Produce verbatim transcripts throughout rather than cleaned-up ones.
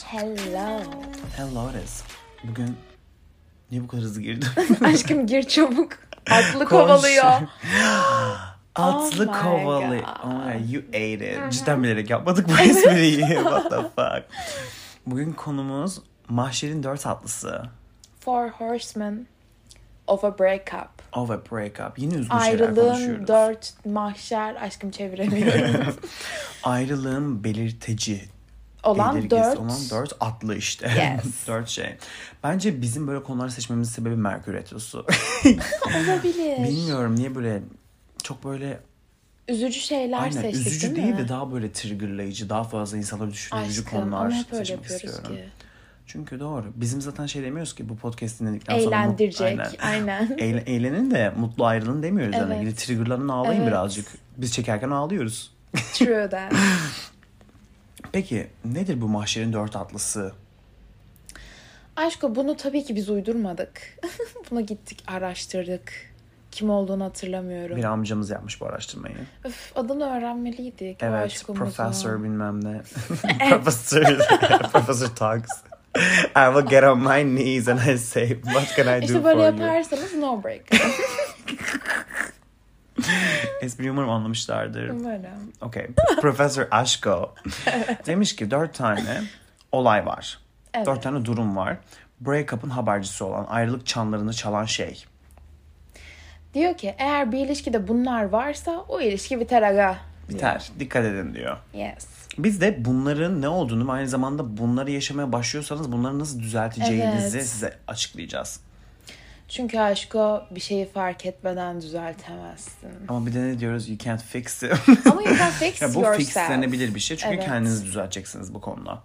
Hello. Hello Rez. Bugün niye bu kadar hızlı girdim? Aşkım gir çabuk. Atlı kovalıyor. Atlı Oh kovalıyor. God. Oh my God, you ate it. Cidden bilerek yapmadık bu espriyi. What the fuck. Bugün konumuz Mahşer'in dört atlısı. Four horsemen of a breakup. Of a breakup. Yine üzgün şeyler Ayrılığın konuşuyoruz. dört mahşer. Aşkım çeviremiyorum. Ayrılığın belirteci. olan belirgesi dört. olan dört atlı işte. Yes. Dört şey. Bence bizim böyle konuları seçmemizin sebebi Merkür Retrosu. Olabilir. Bilmiyorum niye böyle çok böyle Üzücü şeyler aynen, seçtik üzücü değil değil mi? de daha böyle triggerlayıcı, daha fazla insanları düşündürücü Aşkım konular ama hep öyle seçmek yapıyoruz istiyorum. ki. Çünkü doğru. Bizim zaten şey demiyoruz ki bu podcast dinledikten sonra Eğlendirecek. Aynen. Aynen. Eğlen, eğlenin de mutlu ayrılın demiyoruz. Evet. Yani. Yine triggerlanın ağlayın Evet. birazcık. Biz çekerken ağlıyoruz. True that. Peki nedir bu Mahşer'in dört atlısı? Aşko bunu tabii ki biz uydurmadık. Bunu gittik araştırdık. Kim olduğunu hatırlamıyorum. Bir amcamız yapmış bu araştırmayı. Öf, adını öğrenmeliydik. o Evet. aşkımızın. Professor bilmem ne. Professor. Professor Talks. I will get on my knees and I say, what can I do İşte for böyle you? yaparsanız no break. Espriyi umarım anlamışlardır. Umarım. Okay. Professor Aşko demiş ki dört tane olay var. Evet. Dört tane durum var. Breakup'ın habercisi olan, ayrılık çanlarını çalan şey. Diyor ki eğer bir ilişkide bunlar varsa o ilişki biter aga. Biter. Dikkat edin diyor. Yes. Biz de bunların ne olduğunu ve aynı zamanda bunları yaşamaya başlıyorsanız bunları nasıl düzelteceğinizi Evet. size açıklayacağız. Çünkü aşko bir şeyi fark etmeden düzeltemezsin. Ama bir de ne diyoruz? You can't fix it. Ama you can fix ya bu yourself. fixlenebilir bir şey. Çünkü Evet. kendinizi düzelteceksiniz bu konuda.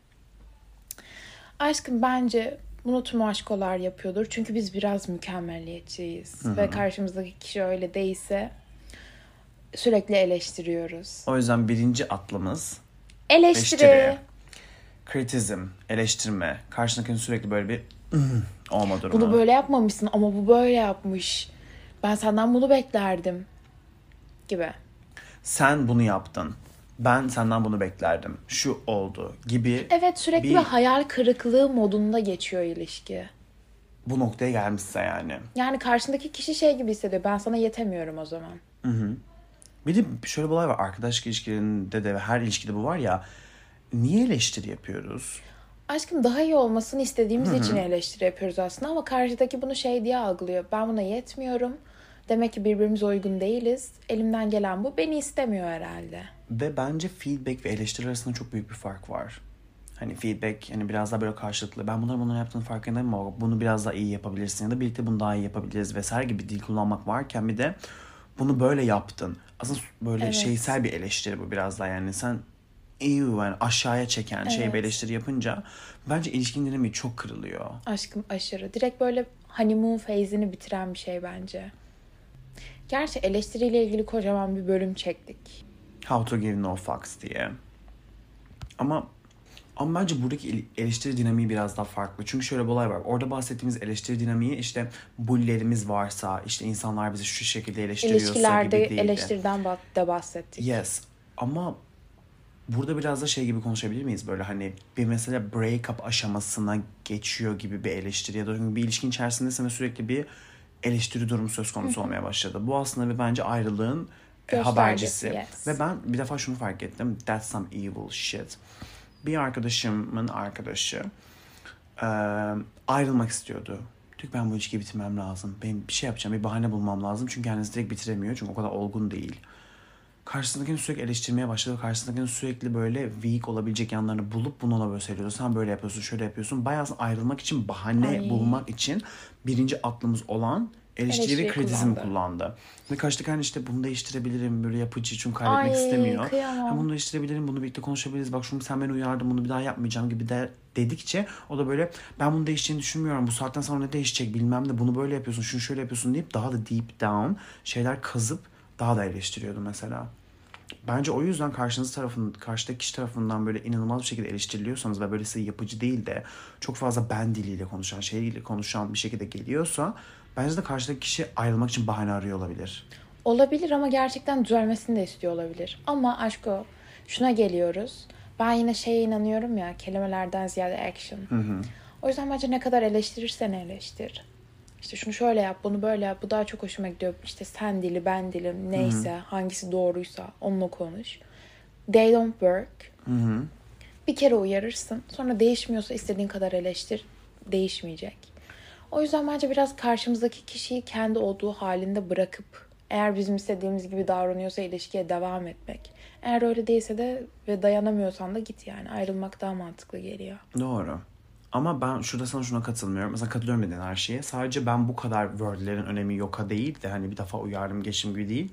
Aşkım bence bunu tüm aşkolar yapıyordur. Çünkü biz biraz mükemmeliyetçiyiz. Hı-hı. Ve karşımızdaki kişi öyle değilse sürekli eleştiriyoruz. O yüzden birinci atlımız Eleştiri. eleştiri. Kritizm, eleştirme. Karşındakinin sürekli böyle bir olma durumu. Bunu böyle yapmamışsın ama bu böyle yapmış. Ben senden bunu beklerdim. Gibi. Sen bunu yaptın. Ben senden bunu beklerdim. Şu oldu gibi. Evet sürekli bir, bir hayal kırıklığı modunda geçiyor ilişki. bu noktaya gelmişse yani. Yani karşındaki kişi şey gibi hissediyor. Ben sana yetemiyorum o zaman. Hı hı. Bir de şöyle bir olay var. Arkadaşlık ilişkilerinde de ve her ilişkide bu var ya. Niye eleştiri yapıyoruz? Aşkım daha iyi olmasını istediğimiz Hı-hı. için eleştiri yapıyoruz aslında. Ama karşıdaki bunu şey diye algılıyor. Ben buna yetmiyorum. Demek ki birbirimize uygun değiliz. Elimden gelen bu. Beni istemiyor herhalde. Ve bence feedback ve eleştiri arasında çok büyük bir fark var. Hani feedback hani biraz daha böyle karşılıklı. Ben bunları bunları yaptığını farkındayım ama bunu biraz daha iyi yapabilirsin. Ya da birlikte bunu daha iyi yapabiliriz vesaire gibi dil kullanmak varken bir de bunu böyle yaptın. Aslında böyle Evet. şeysel bir eleştiri bu biraz daha yani. Sen iyi yani aşağıya çeken Evet. şey bir eleştiri yapınca bence ilişkinin dinamiği çok kırılıyor. Aşkım aşırı. Direkt böyle honeymoon phase'ini bitiren bir şey bence. Gerçi eleştiriyle ilgili kocaman bir bölüm çektik. How to give no fucks diye. Ama ama bence buradaki eleştiri dinamiği biraz daha farklı. Çünkü şöyle bir olay var. Orada bahsettiğimiz eleştiri dinamiği işte bullerimiz varsa, işte insanlar bizi şu şekilde eleştiriyorsa İlişkilerde gibi değildi. eleştiriden de bahsettik. Yes. Ama burada biraz da şey gibi konuşabilir miyiz? Böyle hani bir mesela breakup aşamasına geçiyor gibi bir eleştiri ya da bir ilişkin içerisindesin ve sürekli bir eleştiri durumu söz konusu olmaya başladı. Bu aslında bir bence ayrılığın Göstergesi, habercisi. yes. Ve ben bir defa şunu fark ettim. That's some evil shit. Bir arkadaşımın arkadaşı e, ayrılmak istiyordu. Diyor ki ben bu ilişkiyi bitirmem lazım. Benim bir şey yapacağım, bir bahane bulmam lazım. Çünkü kendisi direkt bitiremiyor. Çünkü o kadar olgun değil. Karşısındakini sürekli eleştirmeye başladı. Karşısındakinin sürekli böyle weak olabilecek yanlarını bulup bunu ona böyle söylüyordu. Sen böyle yapıyorsun, şöyle yapıyorsun. Bayağı ayrılmak için, bahane Ay. bulmak için birinci aklımız olan eleştiri Eleştiri ve kritizm kullandı. kullandı. Ve karşıdaki hani işte bunu değiştirebilirim, böyle yapıcı çünkü kaybetmek Ay, istemiyor. kıyamam. Ha, bunu değiştirebilirim, bunu birlikte konuşabiliriz. Bak şunu sen beni uyardın, bunu bir daha yapmayacağım gibi de dedikçe o da böyle ben bunu değişeceğini düşünmüyorum. Bu saatten sonra ne değişecek bilmem de bunu böyle yapıyorsun, şunu şöyle yapıyorsun deyip daha da deep down şeyler kazıp daha da eleştiriyordu mesela. Bence o yüzden karşınız tarafın, karşıdaki kişi tarafından böyle inanılmaz bir şekilde eleştiriliyorsanız ve böyle size yapıcı değil de çok fazla ben diliyle konuşan, şeyiyle konuşan bir şekilde geliyorsa bence de karşıdaki kişi ayrılmak için bahane arıyor olabilir. Olabilir ama gerçekten düzelmesini de istiyor olabilir. Ama aşko şuna geliyoruz. Ben yine şeye inanıyorum ya, kelimelerden ziyade action. Hı hı. O yüzden bence ne kadar eleştirirsen eleştir. İşte şunu şöyle yap, bunu böyle yap, bu daha çok hoşuma gidiyor. İşte sen dili, ben dilim, neyse, hı hı. hangisi doğruysa onunla konuş. They don't work. Hı hı. Bir kere uyarırsın. Sonra değişmiyorsa istediğin kadar eleştir. Değişmeyecek. O yüzden bence biraz karşımızdaki kişiyi kendi olduğu halinde bırakıp, eğer bizim istediğimiz gibi davranıyorsa ilişkiye devam etmek. Eğer öyle değilse de ve dayanamıyorsan da git yani. Ayrılmak daha mantıklı geliyor. Doğru. Ama ben şurada sana şuna katılmıyorum. Mesela katılıyorum dediğin her şeye. Sadece ben bu kadar wordlerin önemi yoka değil de hani bir defa uyardım geçim gibi değil.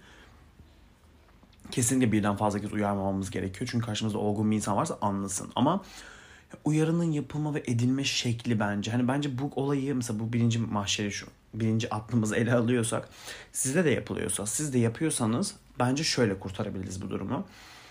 Kesinlikle birden fazla kez uyarmamamız gerekiyor. Çünkü karşımızda olgun bir insan varsa anlasın. Ama uyarının yapılma ve edilme şekli bence. Hani bence bu olayı mesela bu birinci mahşeri şu. Birinci aklımızı ele alıyorsak. Size de yapılıyorsa, siz de yapıyorsanız bence şöyle kurtarabiliriz bu durumu.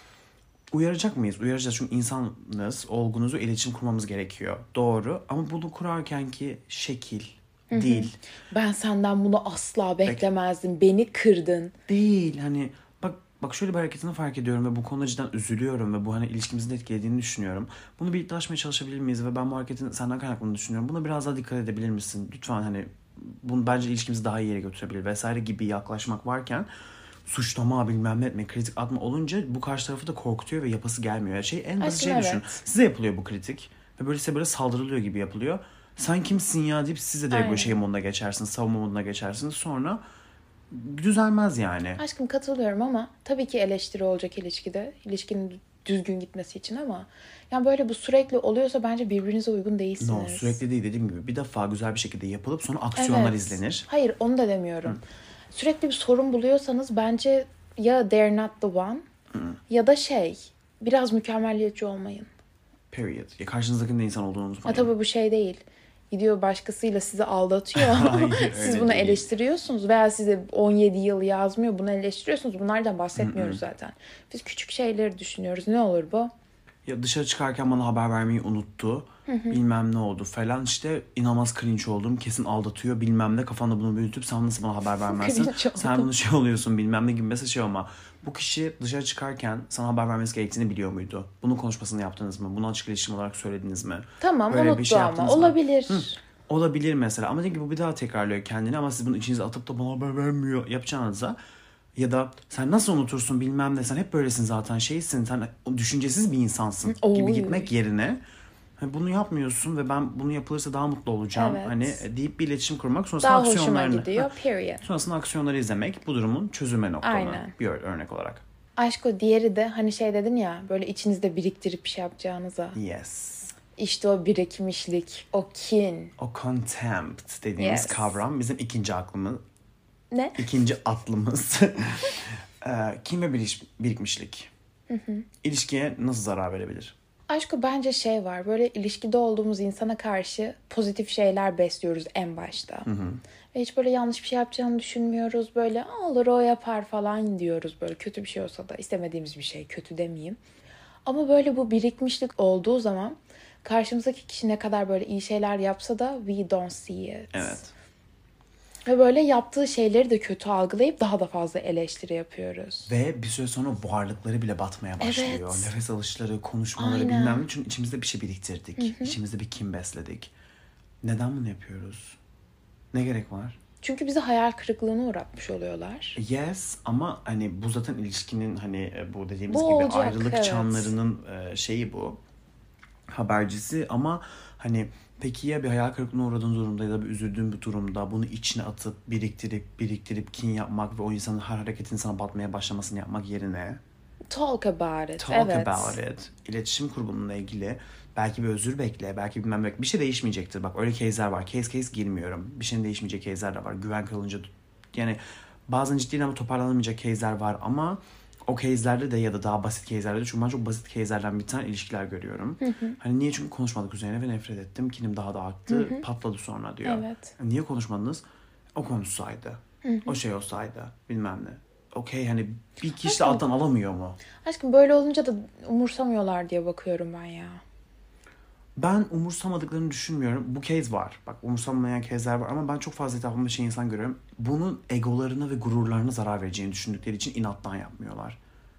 Uyaracak mıyız? Uyaracağız çünkü insanız, olgunuz ve iletişim kurmamız gerekiyor. Doğru ama bunu kurarken ki şekil, Hı-hı. değil. Ben senden bunu asla beklemezdim. Bek- Beni kırdın. Değil hani bak bak şöyle bir hareketini fark ediyorum ve bu konuda cidden üzülüyorum ve bu hani ilişkimizin etkilediğini düşünüyorum. Bunu birlikte aşmaya çalışabilir miyiz ve ben bu hareketin senden kaynaklandığını düşünüyorum. Buna biraz daha dikkat edebilir misin? Lütfen hani bunu bence ilişkimizi daha iyi yere götürebilir vesaire gibi yaklaşmak varken suçlama bilmem ne etme, kritik atma olunca bu karşı tarafı da korkutuyor ve yapası gelmiyor. Yani şey en basit şey evet. düşün. Size yapılıyor bu kritik ve böyle size böyle saldırılıyor gibi yapılıyor. Sen kimsin ya deyip siz de direkt Aynen. böyle şey moduna geçersiniz, savunma moduna geçersiniz. Sonra düzelmez yani. Aşkım katılıyorum ama tabii ki eleştiri olacak ilişkide. İlişkinin düzgün gitmesi için ama yani böyle bu sürekli oluyorsa bence birbirinize uygun değilsiniz. No, sürekli değil dediğim gibi. Bir defa güzel bir şekilde yapılıp sonra aksiyonlar evet. izlenir. Hayır onu da demiyorum. Hı. Sürekli bir sorun buluyorsanız bence ya they're not the one Hı. ya da şey biraz mükemmeliyetçi olmayın. Period. Ya karşınızdakinin de insan olduğunu unutmayın. Ha tabii bu şey değil. Gidiyor başkasıyla sizi aldatıyor. Hayır, siz bunu değil. Eleştiriyorsunuz veya size on yedi yıl yazmıyor. Bunu eleştiriyorsunuz. Bunlardan bahsetmiyoruz Hı-hı. zaten. Biz küçük şeyleri düşünüyoruz. Ne olur bu? Ya dışarı çıkarken bana haber vermeyi unuttu. Hı-hı. Bilmem ne oldu falan. İşte inanılmaz cringe oldum. Kesin aldatıyor bilmem ne. Kafanda bunu büyütüp sen nasıl bana haber vermezsin? Sen bunu şey oluyorsun bilmem ne gibi mesela şey olma. Bu kişi dışarı çıkarken sana haber vermesi gerektiğini biliyor muydu? Bunun konuşmasını yaptınız mı? Bunu açık iletişim olarak söylediniz mi? Tamam böyle unuttu şey ama olabilir. Hı. Olabilir mesela ama dediğim gibi bu bir daha tekrarlıyor kendini ama siz bunu içinize atıp da bana haber vermiyor yapacağınıza ya da sen nasıl unutursun bilmem ne sen hep böylesin zaten şeysin sen düşüncesiz bir insansın Oy. gibi gitmek yerine bunu yapmıyorsun ve ben bunu yapılırsa daha mutlu olacağım evet. hani deyip bir iletişim kurmak sonrasında daha aksiyonlarını daha hoşuma gidiyor period. Sonrasında aksiyonları izlemek bu durumun çözülme noktaları Aynen. bir örnek olarak. Aşko diğeri de hani şey dedin ya böyle içinizde biriktirip bir şey yapacağınıza. Yes. İşte o birikmişlik, o kin. O contempt dediğimiz yes. kavram bizim ikinci aklımız. Ne? İkinci atlımız. Kin ve birikmişlik. Hı hı. İlişkiye nasıl zarar verebilir? Aşkı bence şey var. Böyle ilişkide olduğumuz insana karşı pozitif şeyler besliyoruz en başta. Hı hı. Ve hiç böyle yanlış bir şey yapacağını düşünmüyoruz. Böyle olur o yapar falan diyoruz. Böyle kötü bir şey olsa da istemediğimiz bir şey. Kötü demeyeyim. Ama böyle bu birikmişlik olduğu zaman karşımızdaki kişi ne kadar böyle iyi şeyler yapsa da we don't see it. Evet. Ve böyle yaptığı şeyleri de kötü algılayıp daha da fazla eleştiri yapıyoruz. Ve bir süre sonra varlıkları bile batmaya başlıyor. Evet. Nefes alışları, konuşmaları Aynen. bilmem ne. Çünkü içimizde bir şey biriktirdik. Hı hı. İçimizde bir kin besledik. Neden bunu yapıyoruz? Ne gerek var? Çünkü bizi hayal kırıklığına uğratmış oluyorlar. Yes ama hani bu zaten ilişkinin hani bu dediğimiz bu gibi olacak, ayrılık evet. çanlarının şeyi bu. Habercisi ama hani peki ya bir hayal kırıklığına uğradığın durumda ya da bir üzüldüğün bir durumda bunu içine atıp biriktirip biriktirip kin yapmak ve o insanın her hareketinin sana batmaya başlamasını yapmak yerine talk about it. Talk evet. about it. İletişim kur bununla ilgili. Belki bir özür bekle. Belki bilmem ne. Bir şey değişmeyecektir. Bak öyle case'ler var. Case case girmiyorum. Bir şeyin değişmeyecek case'ler de var. Güven kırılınca yani bazen ciddi ama toparlanamayacak case'ler var ama o case'lerde de ya da daha basit case'lerde de çünkü ben çok basit case'lerden bir tane ilişkiler görüyorum. Hı hı. Hani niye? Çünkü konuşmadık üzerine ve nefret ettim. Kinim daha da arttı. Hı hı. Patladı sonra diyor. Evet. Niye konuşmadınız? O konuşsaydı. Hı hı. O şey olsaydı. Bilmem ne. Okey hani bir kişi de alttan alamıyor mu? Aşkım böyle olunca da umursamıyorlar diye bakıyorum ben ya. Ben umursamadıklarını düşünmüyorum. Bu case var. Bak umursamamayan case'ler var ama ben çok fazla etrafımda şey insan görüyorum. Bunun egolarına ve gururlarına zarar vereceğini düşündükleri için inattan yapmıyorlar.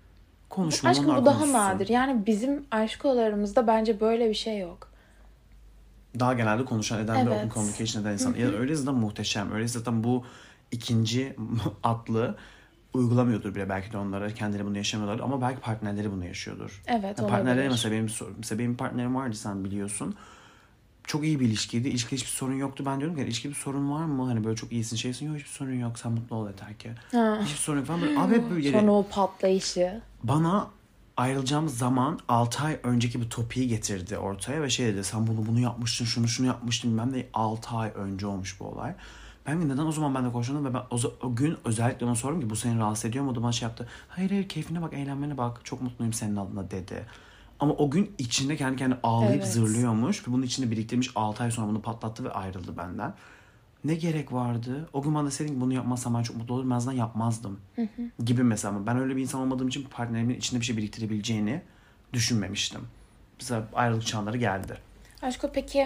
Konuşmalı, Aşkım onlar bu daha konuşsun. nadir. Yani bizim aşkolarımızda bence böyle bir şey yok. Daha genelde konuşan, eden Evet. ve open communication eden insan. Ya öyle zaten muhteşem. Öyle zaten bu ikinci aklı uygulamıyordur bile belki de onlara. Kendileri bunu yaşamıyorlar ama belki partnerleri bunu yaşıyordur. Evet, yani partnerleri olabilir. mesela benim, mesela benim partnerim vardı, sen biliyorsun. Çok iyi bir ilişkiydi. İlişkide hiçbir sorun yoktu. Ben diyorum ki ilişkide bir sorun var mı? Hani böyle çok iyisin, şeysin. Yok, hiçbir sorun yok. Sen mutlu ol yeter ki. Ha. Hiçbir sorun yok falan. Böyle, abi hep böyle Sonra o patlayışı. bana ayrılacağımız zaman altı ay önceki bir topiği getirdi ortaya ve şey dedi, sen bunu bunu yapmıştın, şunu şunu yapmıştın, bilmem de altı ay önce olmuş bu olay. Ben de neden o zaman ben de konuştum ve ben o, o gün özellikle ona sordum ki bu seni rahatsız ediyor mu? O da bana şey yaptı. Hayır hayır, keyfine bak, eğlenmene bak, çok mutluyum senin adına dedi. Ama o gün içinde kendi kendine ağlayıp Evet. zırlıyormuş ve bunun içinde biriktirmiş, altı ay sonra bunu patlattı ve ayrıldı benden. Ne gerek vardı? O gün bana deseydin ki bunu yapmazsam ben çok mutlu olurum. Ben zaten yapmazdım. Hı hı. Gibi mesela. Ama ben öyle bir insan olmadığım için partnerimin içinde bir şey biriktirebileceğini düşünmemiştim. Mesela ayrılık çağları geldi. Aşko peki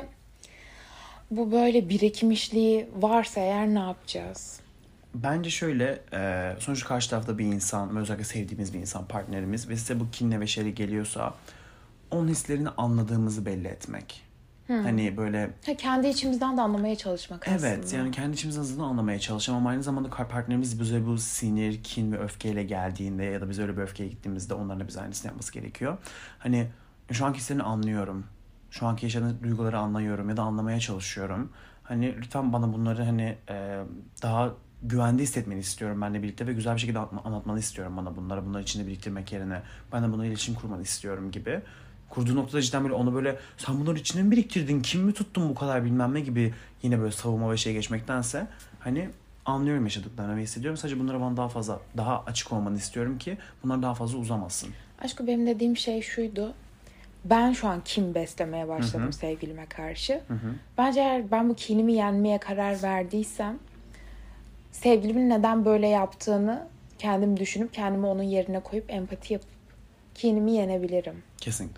bu böyle birikim işliği varsa eğer ne yapacağız? Bence şöyle, e, sonuçta karşı tarafta bir insan, özellikle sevdiğimiz bir insan, partnerimiz ve size bu kinle ve şeyle geliyorsa onun hislerini anladığımızı belli etmek. Hmm. Hani böyle... Ha, kendi içimizden de anlamaya çalışmak evet, aslında. Evet, yani kendi içimizden anlamaya çalışalım ama aynı zamanda partnerimiz bize bu sinir, kin ve öfkeyle geldiğinde ya da biz öyle bir öfkeye gittiğimizde onların da bize aynısını yapması gerekiyor. Hani şu anki hislerini anlıyorum. Şu anki yaşadığın duyguları anlıyorum ya da anlamaya çalışıyorum. Hani lütfen bana bunları hani e, daha güvende hissetmeni istiyorum benimle birlikte ve güzel bir şekilde anlatmanı istiyorum bana bunları. Bunları içinde biriktirmek yerine ben de buna iletişim kurmanı istiyorum gibi. Kurduğu noktada cidden böyle onu böyle sen bunları içine mi biriktirdin, kim mi tuttun bu kadar bilmem ne gibi yine böyle savunma ve şey geçmektense hani anlıyorum yaşadıklarını ve hissediyorum. Sadece bunlara bana daha fazla, daha açık olmanı istiyorum ki bunlar daha fazla uzamasın. Aşkım benim dediğim şey şuydu. Ben şu an kin beslemeye başladım Hı-hı. sevgilime karşı. Hı-hı. Bence eğer ben bu kinimi yenmeye karar verdiysem sevgilimin neden böyle yaptığını kendim düşünüp kendimi onun yerine koyup empati yapıp kinimi yenebilirim. Kesinlikle.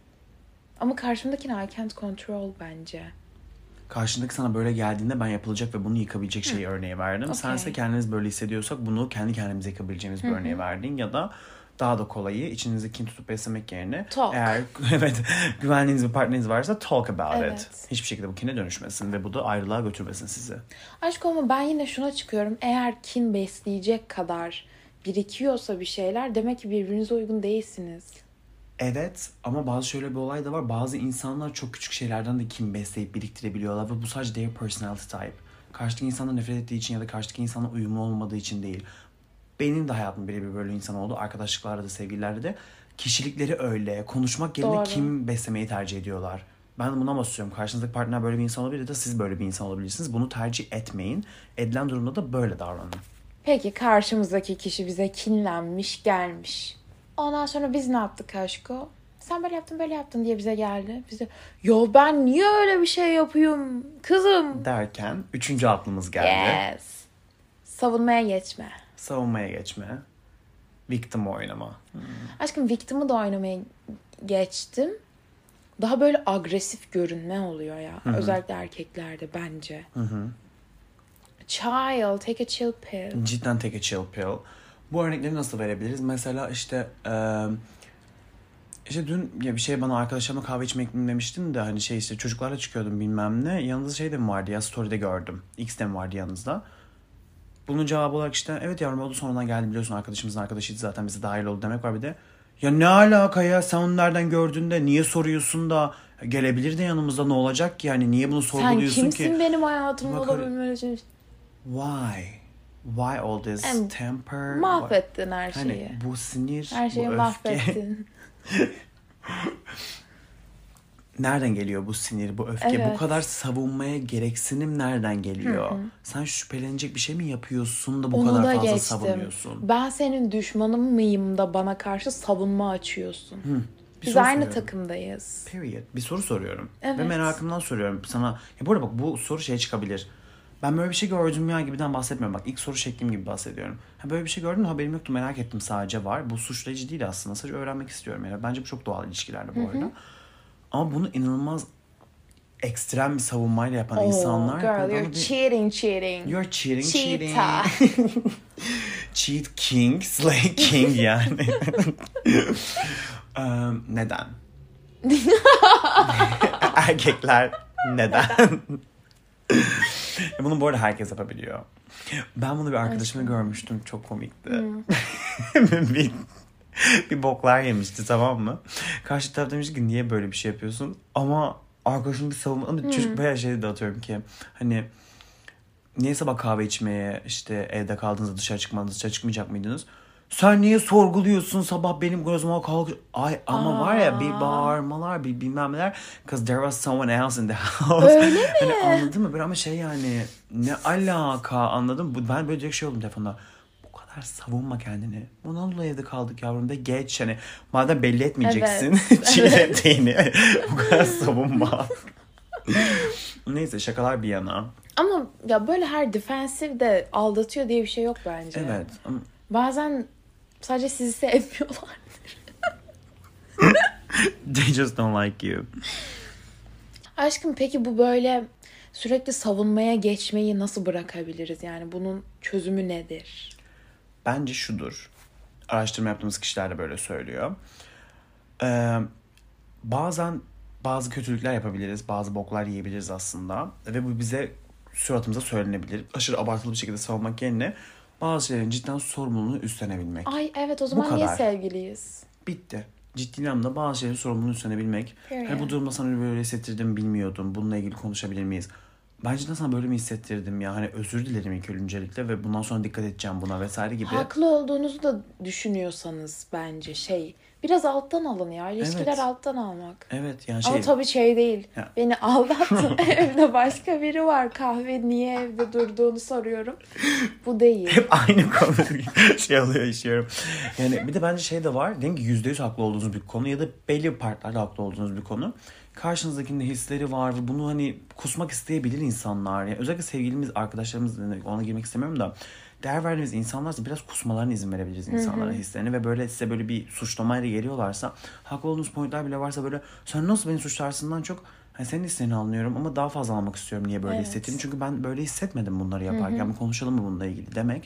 Ama karşımdakini I can't control bence. Karşındaki sana böyle geldiğinde ben yapılacak ve bunu yıkabilecek şeyi Hı. örneği verdim. Okay. Sen ise kendiniz böyle hissediyorsak bunu kendi kendimize yıkabileceğimiz bir Hı-hı. örneği verdin ya da daha da kolayı içinizi kin tutup beslemek yerine talk. Eğer evet güvendiğiniz bir partneriniz varsa talk about evet. it. Hiçbir şekilde bu kine dönüşmesin ve bu da ayrılığa götürmesin sizi. Aşk ama ben yine şuna çıkıyorum. Eğer kin besleyecek kadar birikiyorsa bir şeyler demek ki birbirinize uygun değilsiniz. Evet ama bazı şöyle bir olay da var. Bazı insanlar çok küçük şeylerden de kin besleyip biriktirebiliyorlar ve bu sadece their personality type. Karşıdaki insanla nefret ettiği için ya da karşıdaki insanla uyumlu olmadığı için değil. Benim de hayatımda birebir böyle insan oldu. Arkadaşlıklarda da, sevgililerde de. Kişilikleri öyle. Konuşmak yerine Doğru. kim beslemeyi tercih ediyorlar. Ben de buna basıyorum. Karşınızdaki partner böyle bir insan olabilir ya da siz böyle bir insan olabilirsiniz. Bunu tercih etmeyin. Edilen durumda da böyle davranın. Peki karşımızdaki kişi bize kinlenmiş, gelmiş. Ondan sonra biz ne yaptık aşko? Sen böyle yaptın, böyle yaptın diye bize geldi. Bize, yo ben niye öyle bir şey yapıyorum kızım? Derken üçüncü aklımız geldi. Yes. Savunmaya geçme. Savunmaya geçme. Victim oynama. Hmm. Aşkım victim'ı da oynamaya geçtim. Daha böyle agresif görünme oluyor ya. Hı-hı. Özellikle erkeklerde bence. Hı-hı. Child, take a chill pill. Cidden take a chill pill. Bu örnekleri nasıl verebiliriz? Mesela işte e, işte dün ya bir şey bana arkadaşlarımla kahve içmek demiştim de hani şey işte çocuklarla çıkıyordum bilmem ne. Yanınızda şey de mi vardı ya, story'de gördüm. X'de mi vardı yanınızda? Bunun cevabı olarak işte evet yavrum oldu sonradan geldi biliyorsun arkadaşımızın arkadaşıydı zaten bize dahil oldu demek var bir de. Ya ne alaka ya sen onu nereden gördün de niye soruyorsun da gelebilir de yanımızda ne olacak ki yani niye bunu sorguluyorsun ki? Sen kimsin ki? Benim hayatımda olabilmeli için? Why? Why all this And temper? Mahvettin her şeyi. Hani bu sinir, her şeyi bu mahvettin. Nereden geliyor bu sinir, bu öfke? Evet. Bu kadar savunmaya gereksinim nereden geliyor? Hı hı. Sen şüphelenecek bir şey mi yapıyorsun da bu Onu kadar da fazla geçtim. savunuyorsun? Ben senin düşmanın mıyım da bana karşı savunma açıyorsun. Hı. Biz aynı soruyorum. takımdayız. Period. Bir soru soruyorum. Evet. Ve merakımdan soruyorum sana. Ya bu arada bak bu soru şey çıkabilir. Ben böyle bir şey gördüm ya gibiden bahsetmiyorum. Bak ilk soru şeklim gibi bahsediyorum. Ha böyle bir şey gördüm haberim yoktu merak ettim sadece var. Bu suçlayıcı değil aslında. Sadece öğrenmek istiyorum. Yani bence bu çok doğal ilişkilerde bu Hı-hı. arada. Ama bunu inanılmaz ekstrem bir savunmayla yapan oh, insanlar. Girl, you're bir... cheating, cheating. You're cheating, Cheetah. cheating. Cheat king, slay king yani. um, neden? Erkekler neden? Bunu bu arada herkes yapabiliyor. Ben bunu bir arkadaşımla görmüştüm. Çok komikti. Hmm. bir, bir boklar yemişti, tamam mı? Karşı taraf demiş ki niye böyle bir şey yapıyorsun? Ama arkadaşım bir savunma... Ama hmm. çocuk bayağı şey de atıyorum ki. Hani niye sabah kahve içmeye işte evde kaldığınızda dışarı çıkmadınız, dışarı çıkmayacak mıydınız? Sen niye sorguluyorsun sabah benim gözüme kalk... Ay ama Aa. var ya bir bağırmalar, bir bilmem neler. Because there was someone else in the house. Öyle mi? Hani anladın mı? Böyle ama şey yani ne alaka, anladın mı? Ben böyle direkt şey oldum telefonda. Bu kadar savunma kendini. Bundan dolayı evde kaldık yavrum da geç. Hani madem belli etmeyeceksin evet. çiğnettiğini. Bu kadar savunma. Neyse şakalar bir yana. Ama ya böyle her defensive de aldatıyor diye bir şey yok bence. Evet. Bazen sadece sizi sevmiyorlar. They just don't like you. Aşkım peki bu böyle sürekli savunmaya geçmeyi nasıl bırakabiliriz? Yani bunun çözümü nedir? Bence şudur. Araştırma yaptığımız kişiler de böyle söylüyor. Ee, bazen bazı kötülükler yapabiliriz. Bazı boklar yiyebiliriz aslında. Ve bu bize suratımıza söylenebilir. Aşırı abartılı bir şekilde savunmak yerine bazı şeylerin cidden sorumluluğunu üstlenebilmek. Ay evet, o zaman niye sevgiliyiz? Bitti. Ciddi anlamda bazı şeylerin sorumluluğunu üstlenebilmek. Hani bu durumda sana böyle hissettirdim, bilmiyordum. Bununla ilgili konuşabilir miyiz? Ben cidden sana böyle mi hissettirdim ya? Hani özür dilerim ilk öncelikle ve bundan sonra dikkat edeceğim buna vesaire gibi. Haklı olduğunuzu da düşünüyorsanız bence şey... Biraz alttan alın ya. İlişkiler evet. alttan almak. Evet yani şey. Ama tabii şey değil. Ya. Beni aldattın. Evde başka biri var. Kahve niye evde durduğunu soruyorum. Bu değil. Hep aynı konu şey oluyor, işiyorum. Yani bir de bence şey de var. Diyelim ki yüzde yüz haklı olduğunuz bir konu ya da belli bir partlarda haklı olduğunuz bir konu. Karşınızdakinin de hisleri var ve bunu hani kusmak isteyebilir insanlar. Yani özellikle sevgilimiz, arkadaşlarımız, ona girmek istemiyorum da. Değer verdiğimiz insanlarsa biraz kusmalarına izin verebiliriz insanlara hislerini ve böyle size böyle bir suçlamayla geliyorlarsa, haklı olduğunuz pointler bile varsa böyle sen nasıl beni suçlarsından çok hani senin hislerini anlıyorum ama daha fazla almak istiyorum niye böyle evet. hissettiğini. Çünkü ben böyle hissetmedim bunları yaparken. Bir konuşalım mı bununla ilgili demek.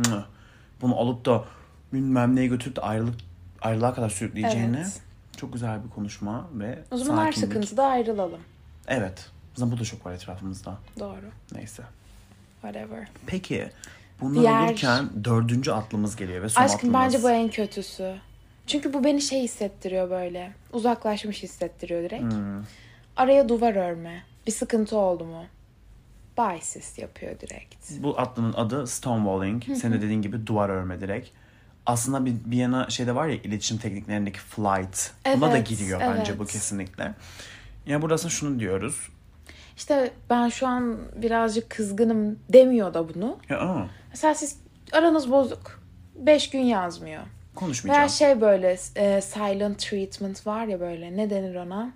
Bunu alıp da bilmem neye götürüp de ayrılık, ayrılığa kadar sürükleyeceğine evet. çok güzel bir konuşma ve o zaman sakinlik. Her sıkıntıda ayrılalım. Evet. Zaten bu da çok var etrafımızda. Doğru. Neyse. Whatever. Peki. Bunlar Diğer... olurken dördüncü atlımız geliyor ve son Aşkım atlımız. bence bu en kötüsü. Çünkü bu beni şey hissettiriyor böyle. Uzaklaşmış hissettiriyor direkt. Hmm. Araya duvar örme. Bir sıkıntı oldu mu? Bye sis yapıyor direkt. Bu atlının adı stonewalling. Senin de dediğin gibi duvar örme direkt. Aslında bir, bir yana şeyde var ya, iletişim tekniklerindeki flight. Evet, buna da giriyor evet. bence bu kesinlikle. Yani burada aslında şunu diyoruz. İşte ben şu an birazcık kızgınım demiyor da bunu. Ya, mesela siz aranız bozuk. Beş gün yazmıyor. Konuşmayacağım. Veya şey böyle e, silent treatment var ya böyle. Ne denir ona?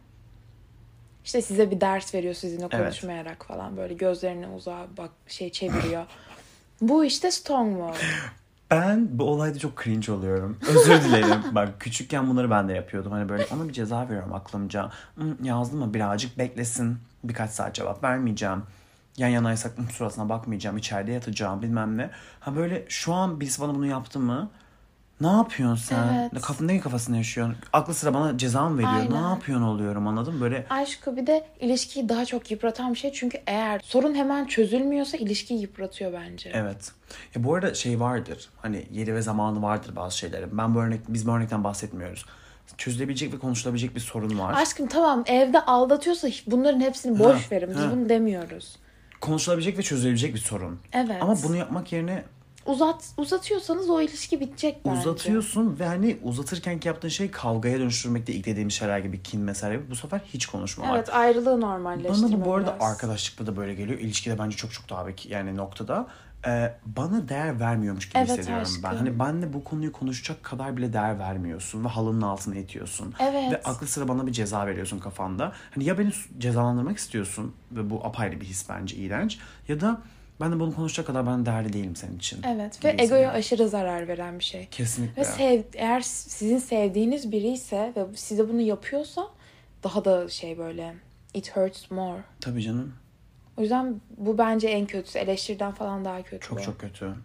İşte size bir ders veriyor sizinle konuşmayarak evet. falan. Böyle gözlerini uzağa bak şey çeviriyor. Bu işte Stonewall. Ben bu olayda çok cringe oluyorum. Özür dilerim. Bak küçükken bunları ben de yapıyordum. Hani böyle ona bir ceza veriyorum aklımca. Yazdım mı birazcık beklesin. Birkaç saat cevap vermeyeceğim. Yan yanaysak suratına bakmayacağım. İçeride yatacağım bilmem ne. Ha böyle şu an birisi bana bunu yaptı mı? Ne yapıyorsun sen? Evet. Kafın ne kafasında yaşıyorsun? Aklı sıra bana ceza mı veriyor? Aynen. Ne yapıyorsun oluyorum, anladın mı? Böyle... Aşkı bir de ilişkiyi daha çok yıpratan bir şey. Çünkü eğer sorun hemen çözülmüyorsa ilişkiyi yıpratıyor bence. Evet. Ya bu arada şey vardır. Hani yeri ve zamanı vardır bazı şeylerin. Ben bu örnek, biz bu örnekten bahsetmiyoruz. Çözülebilecek ve konuşulabilecek bir sorun var. Aşkım tamam, evde aldatıyorsa bunların hepsini boş ha, verin. Biz ha. bunu demiyoruz. Konuşulabilecek ve çözülebilecek bir sorun. Evet. Ama bunu yapmak yerine Uzat, uzatıyorsanız o ilişki bitecek bence. Uzatıyorsun ve hani uzatırken ki yaptığın şey kavgaya dönüştürmekte ilk dediğim şeyler gibi, kin mesela gibi. Bu sefer hiç konuşma var. Evet, ayrılığı normalleştirme. Bana bu, bu arada biraz. Arkadaşlıkta da böyle geliyor. İlişkide bence çok çok daha bir yani noktada. Ee, bana değer vermiyormuş gibi evet, hissediyorum aşkım. Ben. Hani benle bu konuyu konuşacak kadar bile değer vermiyorsun ve halının altına itiyorsun. Evet. Ve aklı sıra bana bir ceza veriyorsun kafanda. Hani ya beni cezalandırmak istiyorsun ve bu apayrı bir his bence, iğrenç. Ya da ben de bunu konuşacak kadar ben değerli değilim senin için. Evet ve egoya aşırı zarar veren bir şey. Kesinlikle. Ve sev, eğer sizin sevdiğiniz biri ise ve size bunu yapıyorsa daha da şey böyle it hurts more. Tabii canım. O yüzden bu bence en kötüsü. Eleştiriden falan daha kötü. Çok bu. çok kötü.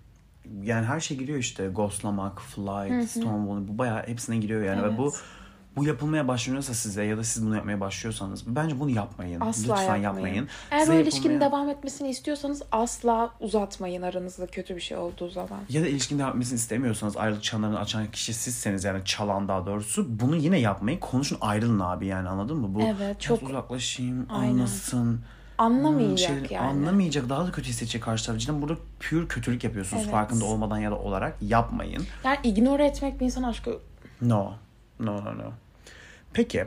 yani her şey giriyor işte. Ghostlamak, flight, stonewalling, bu bayağı hepsine giriyor yani. Evet. Ve bu bu yapılmaya başlanıyorsa size ya da siz bunu yapmaya başlıyorsanız bence bunu yapmayın. Asla Lütfen yapmayın. yapmayın. Eğer Size o ilişkinin yapılmaya... devam etmesini istiyorsanız asla uzatmayın aranızda kötü bir şey olduğu zaman. Ya da ilişkinin devam etmesini istemiyorsanız, ayrılık çanlarını açan kişi sizseniz, yani çalan daha doğrusu, bunu yine yapmayın. Konuşun, ayrılın abi, yani anladın mı? Bu Evet, çok uzaklaşayım, Aynen. anlasın. Anlamayacak Şeyleri, yani. Anlamayacak, daha da kötü hissedecek karşı taraf. Cidden burada pure kötülük yapıyorsunuz. Evet. Farkında olmadan ya da olarak yapmayın. Yani ignore etmek bir insan aşkı. No. No no no. Peki.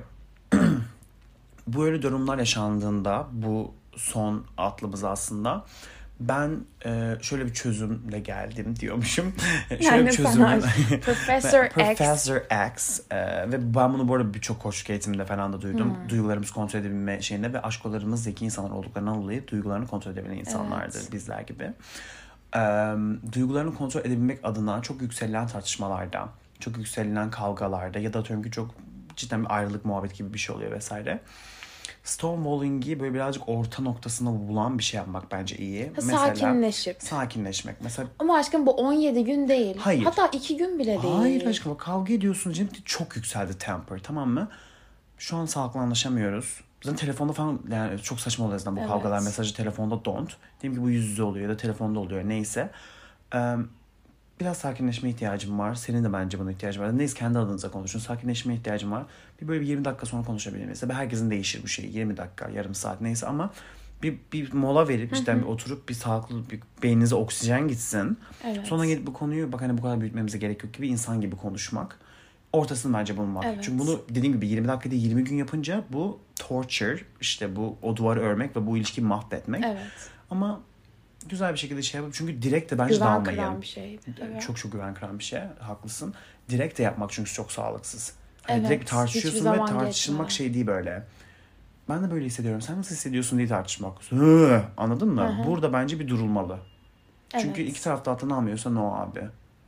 Böyle durumlar yaşandığında, bu son atlımız aslında, ben e, şöyle bir çözümle geldim diyormuşum. şöyle Yani bir çözümle. Professor X. Professor X. E, ve ben bunu bu arada birçok koçluk eğitiminde falan da duydum. Hmm. Duygularımızı kontrol edebilme şeyinde ve aşkolarımız zeki insanlar olduklarından dolayı duygularını kontrol edebilen insanlardır, Evet. bizler gibi. E, duygularını kontrol edebilmek adına çok yükselen tartışmalarda, çok yükselen kavgalarda ya da atıyorum ki çok cidden bir ayrılık muhabbet gibi bir şey oluyor vesaire. Stonewalling'i böyle birazcık orta noktasında bulan bir şey yapmak bence iyi. Ha, sakinleşip. Mesela sakinleşmek. Mesela Ama aşkım bu on yedi gün değil. Hayır. Hatta iki gün bile değil. hayır aşkım, kavga ediyorsunuz. Cem çok yükseldi temper, tamam mı? Şu an sağlıklı anlaşamıyoruz. Zaten telefonda falan yani çok saçma oluyor zaten bu Evet. kavgalar. Mesajı telefonda don't. Diyelim ki bu yüz yüze oluyor ya da telefonda oluyor, neyse. Ee, biraz sakinleşme ihtiyacım var. Senin de bence buna ihtiyacın var. Neyse, kendi adınıza konuşun. Sakinleşme ihtiyacım var. Bir böyle bir yirmi dakika sonra konuşabilir miyiz? Ve herkesin değişir bu şey. yirmi dakika, yarım saat neyse, ama bir, bir mola verip işte bir oturup bir sağlıklı, bir beyninize oksijen gitsin. Evet. Sonra gelip bu konuyu bak hani bu kadar büyütmemize gerek yok gibi insan gibi konuşmak. Ortasını bence bulmak. Evet. Çünkü bunu dediğim gibi yirmi dakika değil yirmi gün yapınca bu torture, işte bu o duvarı örmek ve bu ilişkiyi mahvetmek. Evet. Ama güzel bir şekilde şey yapıp, çünkü direkt de bence Güven dalmayın. kıran bir şey. Evet. Çok çok güven kıran bir şey. Haklısın. Direkt de yapmak çünkü çok sağlıksız. Hani Evet, direkt tartışıyorsun hiçbir ve zaman tartışılmak geçme. şey değil böyle. Ben de böyle hissediyorum. Sen nasıl hissediyorsun diye tartışmak. Hı, anladın mı? Hı hı. Burada bence bir durulmalı. Çünkü Evet. iki tarafta alttan almıyorsa no abi.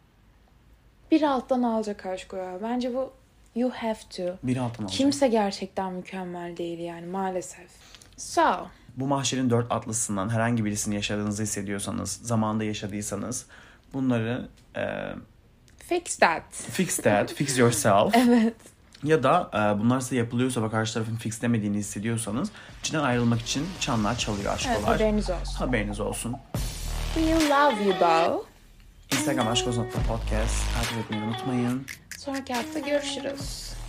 Bir alttan alacak aşk o ya. Bence bu you have to. Biri alttan alacak. Kimse gerçekten mükemmel değil yani maalesef. So. Bu mahşerin dört atlısından herhangi birisini yaşadığınızı hissediyorsanız, zamanında yaşadıysanız bunları e, Fix that. fix that, fix yourself. Evet. Ya da e, bunlar size yapılıyorsa ve karşı tarafın fixlemediğini hissediyorsanız içinden ayrılmak için çanlar çalıyor, Evet, aşkolar. haberiniz olsun. Haberiniz olsun. We love you Bo. Instagram aşkoznotta podcast. Takip etmeyi unutmayın. Sonraki hafta görüşürüz.